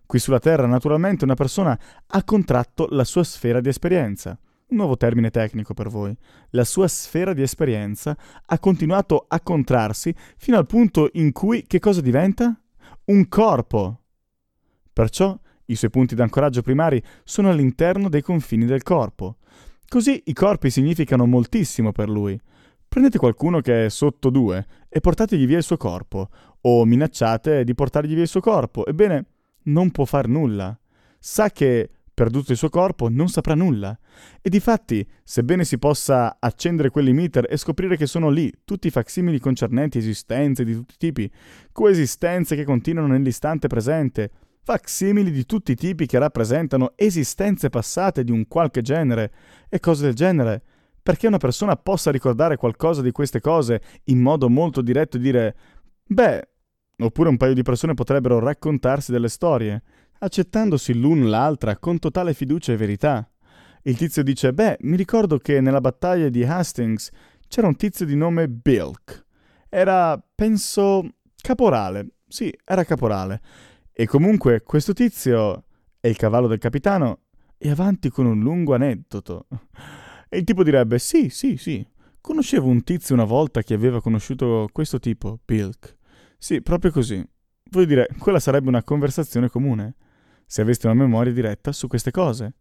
Qui sulla Terra, naturalmente, una persona ha contratto la sua sfera di esperienza. Un nuovo termine tecnico per voi. La sua sfera di esperienza ha continuato a contrarsi fino al punto in cui che cosa diventa? Un corpo. Perciò i suoi punti d'ancoraggio primari sono all'interno dei confini del corpo. Così i corpi significano moltissimo per lui. Prendete qualcuno che è sotto 2 e portategli via il suo corpo, o minacciate di portargli via il suo corpo. Ebbene, non può far nulla. Sa che, perduto il suo corpo, non saprà nulla. E difatti, sebbene si possa accendere quell'emitter e scoprire che sono lì tutti i facsimili concernenti esistenze di tutti i tipi, coesistenze che continuano nell'istante presente, facsimili di tutti i tipi che rappresentano esistenze passate di un qualche genere e cose del genere, perché una persona possa ricordare qualcosa di queste cose in modo molto diretto e dire «Beh», oppure un paio di persone potrebbero raccontarsi delle storie, accettandosi l'un l'altra con totale fiducia e verità. Il tizio dice «Beh, mi ricordo che nella battaglia di Hastings c'era un tizio di nome Bilk. Era, penso, caporale. Sì, era caporale. E comunque questo tizio è il cavallo del capitano e avanti con un lungo aneddoto». E il tipo direbbe «Sì, sì, sì. Conoscevo un tizio una volta che aveva conosciuto questo tipo, Bilk. Sì, proprio così». Vuol dire, quella sarebbe una conversazione comune, se aveste una memoria diretta su queste cose.